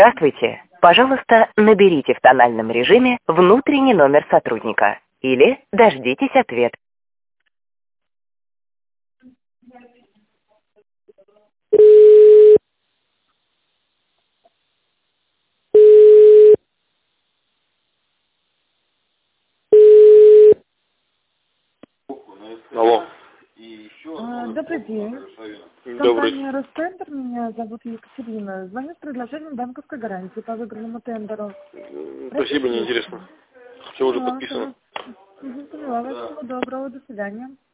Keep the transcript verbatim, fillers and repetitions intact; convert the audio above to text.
Здравствуйте. Пожалуйста, наберите в тональном режиме внутренний номер сотрудника или дождитесь ответа. Алло. А, Добрый день. Добрый. Компания Росцентр, меня зовут Екатерина. Звоню с предложением банковской гарантии по выбранному тендеру. Спасибо, неинтересно. Все уже подписано. Угу, поняла вас. Всего доброго, до свидания.